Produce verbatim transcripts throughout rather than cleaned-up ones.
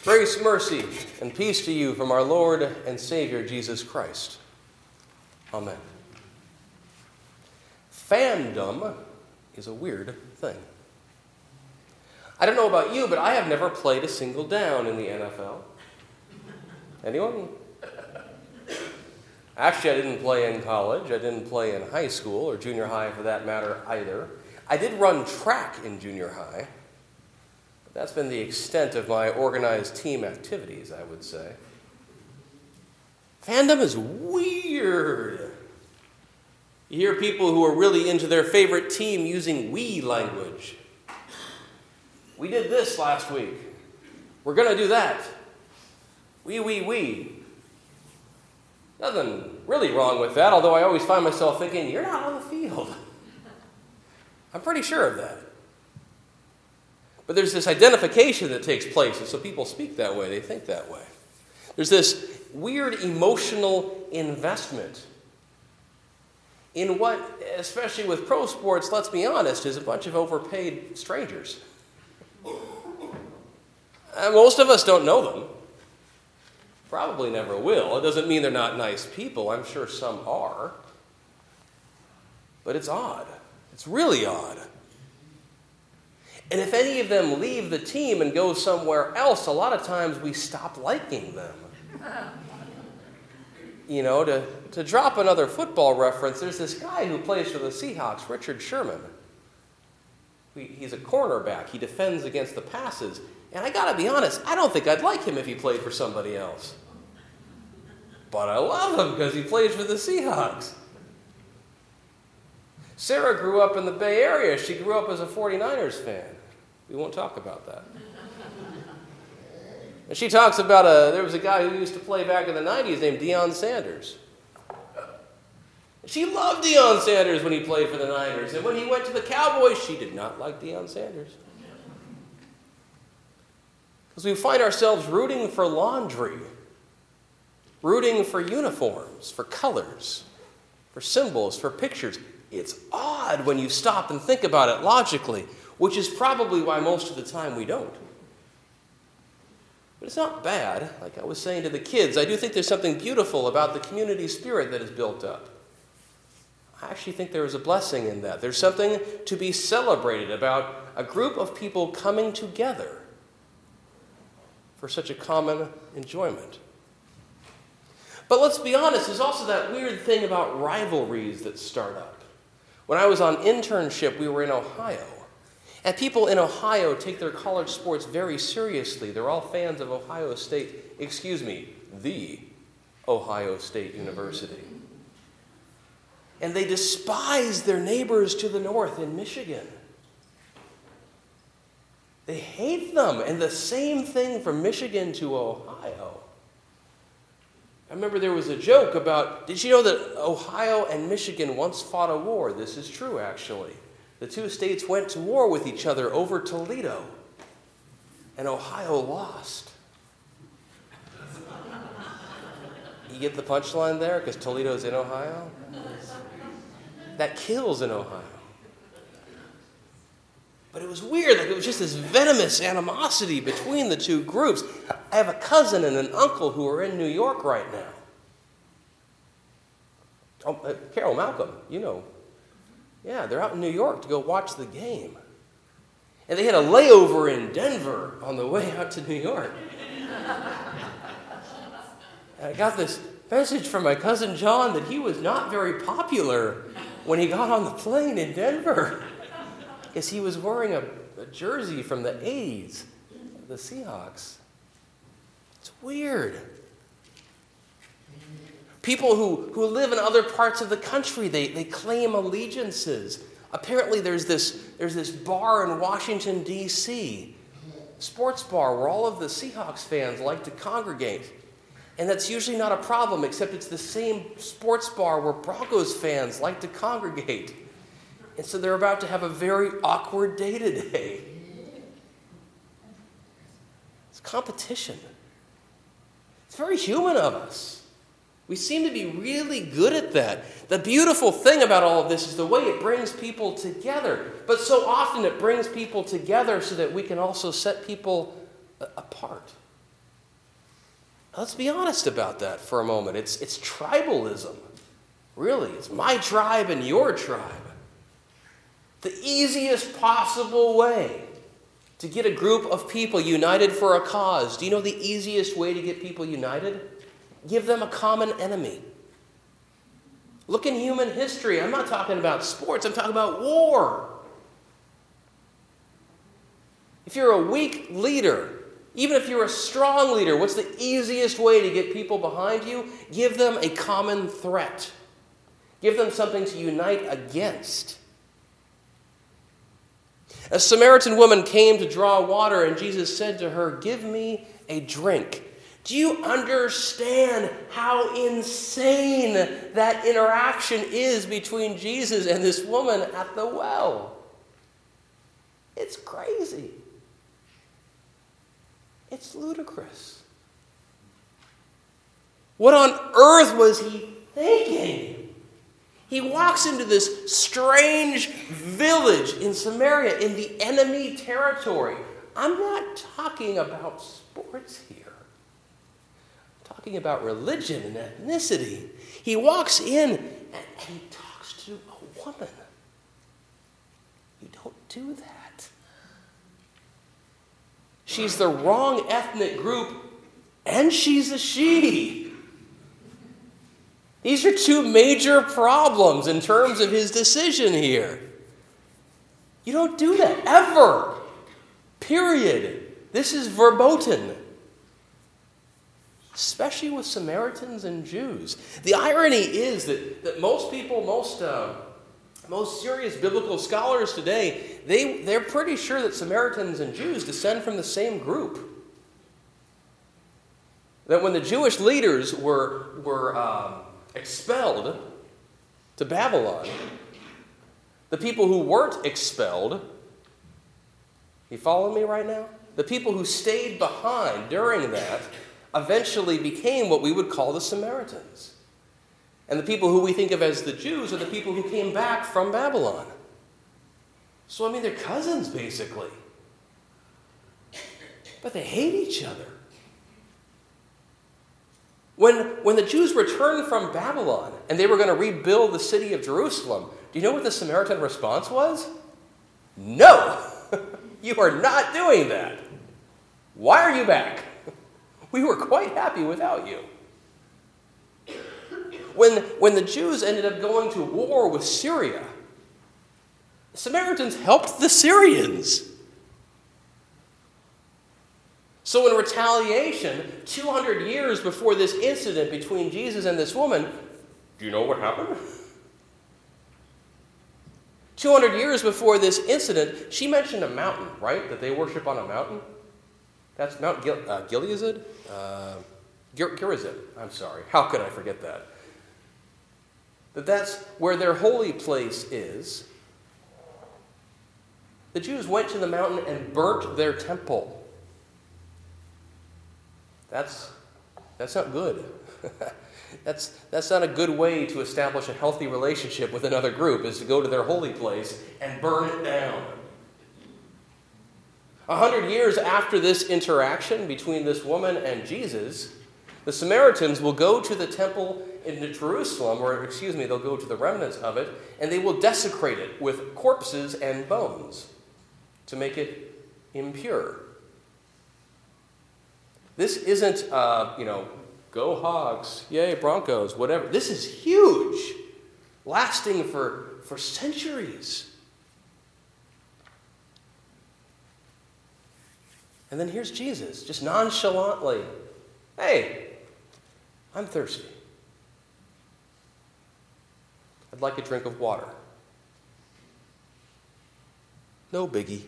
Grace, mercy, and peace to you from our Lord and Savior, Jesus Christ. Amen. Fandom is a weird thing. I don't know about you, but I have never played a single down in the N F L. Anyone? Actually, I didn't play in college. I didn't play in high school, or junior high for that matter either. I did run track in junior high. That's been the extent of my organized team activities, I would say. Fandom is weird. You hear people who are really into their favorite team using we language. We did this last week. We're going to do that. We, we, we. Nothing really wrong with that, although I always find myself thinking, you're not on the field. I'm pretty sure of that. But there's this identification that takes place, and so people speak that way, they think that way. There's this weird emotional investment in what, especially with pro sports, let's be honest, is a bunch of overpaid strangers. And most of us don't know them. Probably never will. It doesn't mean they're not nice people. I'm sure some are. But it's odd. It's really odd. And if any of them leave the team and go somewhere else, a lot of times we stop liking them. You know, to, to drop another football reference, there's this guy who plays for the Seahawks, Richard Sherman. He, he's a cornerback. He defends against the passes. And I gotta be honest, I don't think I'd like him if he played for somebody else. But I love him because he plays for the Seahawks. Sarah grew up in the Bay Area. She grew up as a forty-niners fan. We won't talk about that. And she talks about a, there was a guy who used to play back in the nineties named Deion Sanders. She loved Deion Sanders when he played for the Niners. And when he went to the Cowboys, she did not like Deion Sanders. Because we find ourselves rooting for laundry, rooting for uniforms, for colors, for symbols, for pictures. It's odd when you stop and think about it logically, which is probably why most of the time we don't. But it's not bad. Like I was saying to the kids, I do think there's something beautiful about the community spirit that is built up. I actually think there is a blessing in that. There's something to be celebrated about a group of people coming together for such a common enjoyment. But let's be honest, there's also that weird thing about rivalries that start up. When I was on internship, we were in Ohio. And people in Ohio take their college sports very seriously. They're all fans of Ohio State, excuse me, the Ohio State University. And they despise their neighbors to the north in Michigan. They hate them. And the same thing from Michigan to Ohio. I remember there was a joke about, did you know that Ohio and Michigan once fought a war? This is true, actually. The two states went to war with each other over Toledo, and Ohio lost. You get the punchline there? Because Toledo's in Ohio? That kills in Ohio. But it was weird, like it was just this venomous animosity between the two groups. I have a cousin and an uncle who are in New York right now. Oh, uh, Carol Malcolm, you know. Yeah, they're out in New York to go watch the game. And they had a layover in Denver on the way out to New York. And I got this message from my cousin John that he was not very popular when he got on the plane in Denver. Because he was wearing a, a jersey from the eighties, the Seahawks. It's weird. People who, who live in other parts of the country, they, they claim allegiances. Apparently there's this, there's this bar in Washington, D C, sports bar, where all of the Seahawks fans like to congregate. And that's usually not a problem, except it's the same sports bar where Broncos fans like to congregate. And so they're about to have a very awkward day today. It's competition. It's very human of us. We seem to be really good at that. The beautiful thing about all of this is the way it brings people together. But so often it brings people together so that we can also set people apart. Let's be honest about that for a moment. It's, it's tribalism. Really, it's my tribe and your tribe. The easiest possible way to get a group of people united for a cause. Do you know the easiest way to get people united? Give them a common enemy. Look in human history. I'm not talking about sports. I'm talking about war. If you're a weak leader, even if you're a strong leader, what's the easiest way to get people behind you? Give them a common threat. Give them something to unite against. A Samaritan woman came to draw water, and Jesus said to her, "Give me a drink." Do you understand how insane that interaction is between Jesus and this woman at the well? It's crazy. It's ludicrous. What on earth was he thinking? He walks into this strange village in Samaria in the enemy territory. I'm not talking about sports here. I'm talking about religion and ethnicity. He walks in and he talks to a woman. You don't do that. She's the wrong ethnic group, and she's a she. These are two major problems in terms of his decision here. You don't do that, ever. Period. This is verboten. Especially with Samaritans and Jews. The irony is that, that most people, most, uh, most serious biblical scholars today, they, they're pretty sure that Samaritans and Jews descend from the same group. That when the Jewish leaders were, were um, expelled to Babylon, the people who weren't expelled, you following me right now? The people who stayed behind during that eventually became what we would call the Samaritans. And the people who we think of as the Jews are the people who came back from Babylon. So, I mean, they're cousins, basically. But they hate each other. When, when the Jews returned from Babylon and they were going to rebuild the city of Jerusalem, do you know what the Samaritan response was? No, you are not doing that. Why are you back? We were quite happy without you. When, when the Jews ended up going to war with Syria, the Samaritans helped the Syrians. So in retaliation, two hundred years before this incident between Jesus and this woman, do you know what happened? two hundred years before this incident, she mentioned a mountain, right? That they worship on a mountain. That's Mount Gil- uh, Gilead? Uh, Ger- Gerizim. I'm sorry. How could I forget that? That that's where their holy place is. The Jews went to the mountain and burnt their temple. That's, that's not good. that's, that's not a good way to establish a healthy relationship with another group, is to go to their holy place and burn it down. A hundred years after this interaction between this woman and Jesus, the Samaritans will go to the temple in Jerusalem, or excuse me, they'll go to the remnants of it, and they will desecrate it with corpses and bones to make it impure. This isn't, uh, you know, go Hogs, yay, Broncos, whatever. This is huge, lasting for, for centuries. And then here's Jesus, just nonchalantly, hey, I'm thirsty. I'd like a drink of water. No biggie.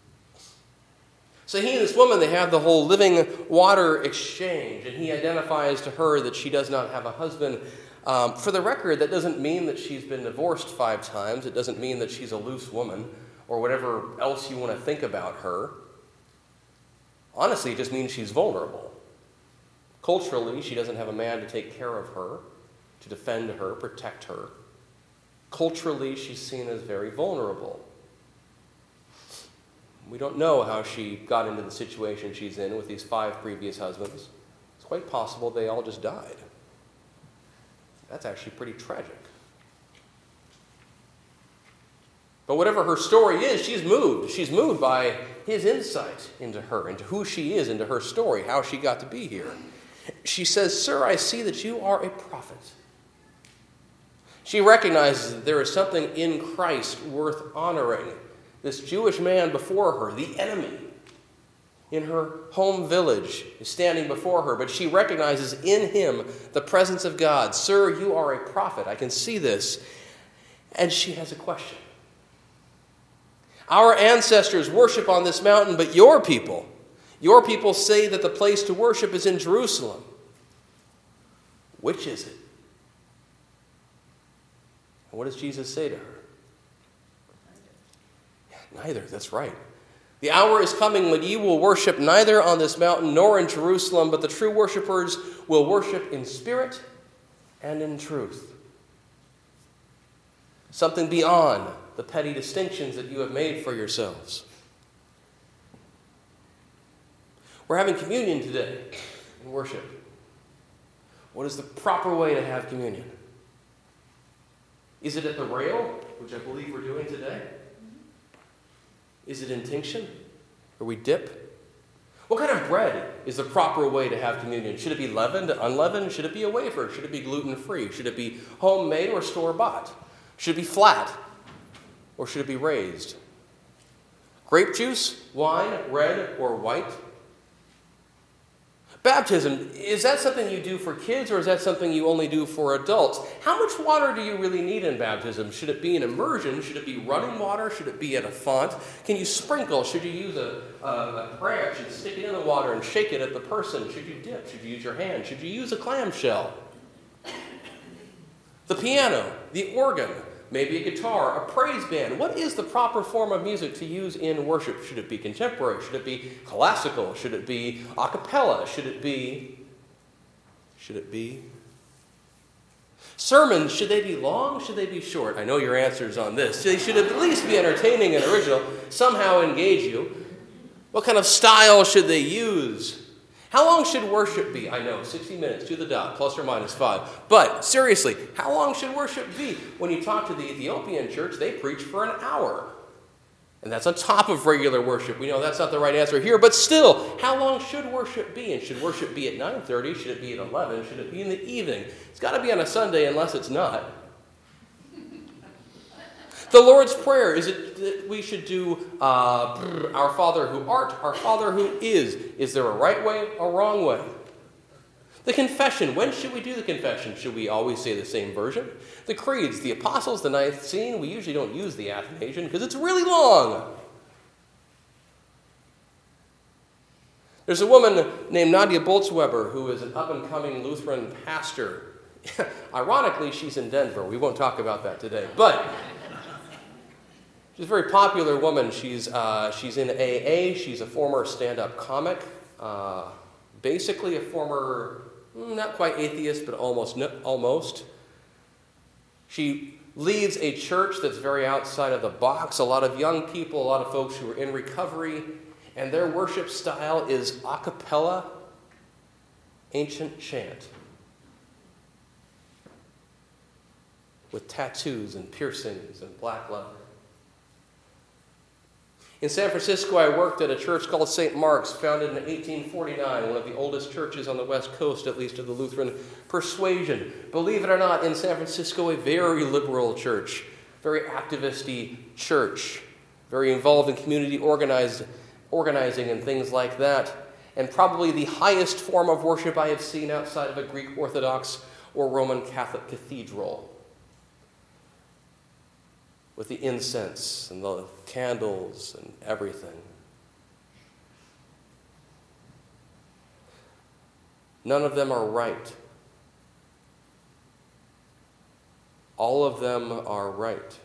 So he and this woman, they have the whole living water exchange, and he identifies to her that she does not have a husband. Um, for the record, that doesn't mean that she's been divorced five times. It doesn't mean that she's a loose woman or whatever else you want to think about her. Honestly, it just means she's vulnerable. Culturally, she doesn't have a man to take care of her, to defend her, protect her. Culturally, she's seen as very vulnerable. We don't know how she got into the situation she's in with these five previous husbands. It's quite possible they all just died. That's actually pretty tragic. But whatever her story is, she's moved. She's moved by his insight into her, into who she is, into her story, how she got to be here. She says, "Sir, I see that you are a prophet." She recognizes that there is something in Christ worth honoring. This Jewish man before her, the enemy in her home village, is standing before her, but she recognizes in him the presence of God. "Sir, you are a prophet. I can see this." And she has a question. "Our ancestors worship on this mountain, but your people, your people say that the place to worship is in Jerusalem. Which is it?" And what does Jesus say to her? Yeah, neither, that's right. "The hour is coming when you will worship neither on this mountain nor in Jerusalem, but the true worshipers will worship in spirit and in truth." Something beyond the petty distinctions that you have made for yourselves. We're having communion today in worship. What is the proper way to have communion? Is it at the rail, which I believe we're doing today? Is it in tinction, or we dip? What kind of bread is the proper way to have communion? Should it be leavened, unleavened? Should it be a wafer? Should it be gluten-free? Should it be homemade or store-bought? Should it be flat, or should it be raised? Grape juice, wine, red or white? Baptism, is that something you do for kids, or is that something you only do for adults? How much water do you really need in baptism? Should it be an immersion? Should it be running water? Should it be at a font? Can you sprinkle? Should you use a, a, a branch and stick it in the water and shake it at the person? Should you dip? Should you use your hand? Should you use a clamshell? The piano, the organ, maybe a guitar, a praise band. What is the proper form of music to use in worship? Should it be contemporary? Should it be classical? Should it be a cappella? Should it be... Should it be... Sermons, should they be long? Should they be short? I know your answers on this. They should at least be entertaining and original, somehow engage you. What kind of style should they use? How long should worship be? I know, sixty minutes to the dot, plus or minus five. But seriously, how long should worship be? When you talk to the Ethiopian church, they preach for an hour. And that's on top of regular worship. We know that's not the right answer here, but still, how long should worship be? And should worship be at nine thirty? Should it be at eleven? Should it be in the evening? It's got to be on a Sunday unless it's not. The Lord's Prayer, is it that we should do uh, our Father who art, our Father who is? Is there a right way, a wrong way? The confession, when should we do the confession? Should we always say the same version? The creeds, the Apostles, the Nicene, we usually don't use the Athanasian because it's really long. There's a woman named Nadia Boltzweber who is an up-and-coming Lutheran pastor. Ironically, she's in Denver. We won't talk about that today. But she's a very popular woman. She's, uh, she's in A A. She's a former stand-up comic. Uh, basically a former, not quite atheist, but almost. almost. She leads a church that's very outside of the box. A lot of young people, a lot of folks who are in recovery, and their worship style is a cappella, ancient chant, with tattoos and piercings and black leather. In San Francisco, I worked at a church called Saint Mark's, founded in eighteen forty-nine, one of the oldest churches on the West Coast, at least of the Lutheran persuasion. Believe it or not, in San Francisco, a very liberal church, very activist-y church, very involved in community organized, organizing and things like that, and probably the highest form of worship I have seen outside of a Greek Orthodox or Roman Catholic cathedral, with the incense and the candles and everything. None of them are right. All of them are right.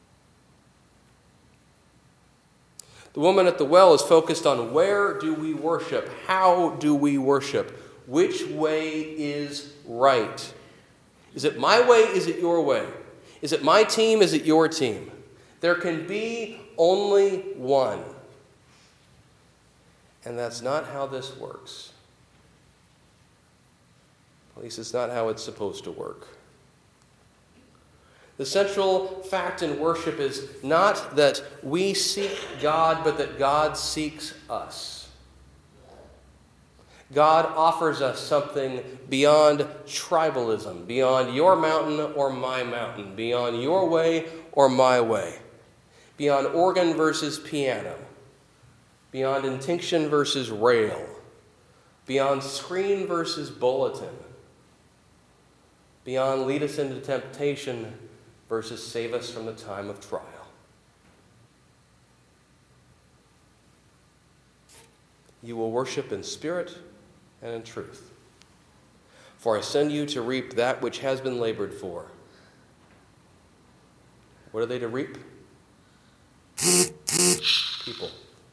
The woman at the well is focused on where do we worship? How do we worship? Which way is right? Is it my way? Is it your way? Is it my team? Is it your team? There can be only one. And that's not how this works. At least it's not how it's supposed to work. The central fact in worship is not that we seek God, but that God seeks us. God offers us something beyond tribalism, beyond your mountain or my mountain, beyond your way or my way, beyond organ versus piano, beyond intinction versus rail, beyond screen versus bulletin, beyond lead us into temptation versus save us from the time of trial. You will worship in spirit and in truth. For I send you to reap that which has been labored for. What are they to reap? People.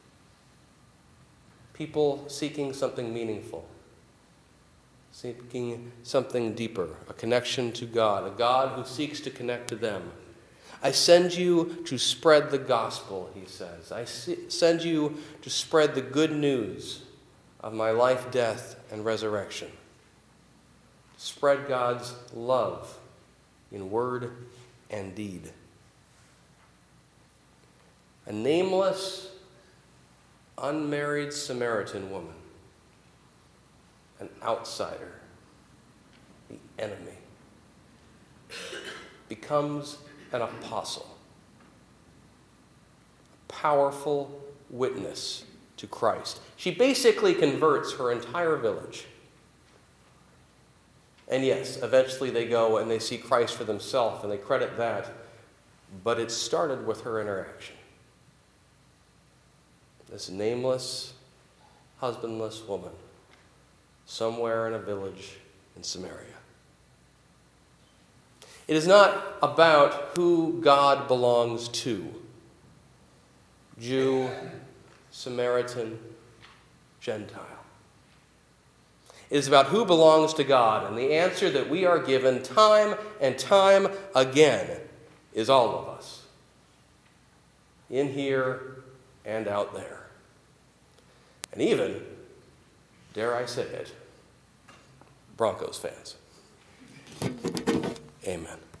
People seeking something meaningful. Seeking something deeper, a connection to God, a God who seeks to connect to them. I send you to spread the gospel, he says. I send you to spread the good news of my life, death, and resurrection. Spread God's love in word and deed. A nameless, unmarried Samaritan woman, an outsider, the enemy, becomes an apostle, a powerful witness to Christ. She basically converts her entire village. And yes, eventually they go and they see Christ for themselves and they credit that, but it started with her interaction. This nameless, husbandless woman, somewhere in a village in Samaria. It is not about who God belongs to. Jew, Samaritan, Gentile. It is about who belongs to God, and the answer that we are given time and time again is all of us. In here and out there. And even, dare I say it, Broncos fans. Amen.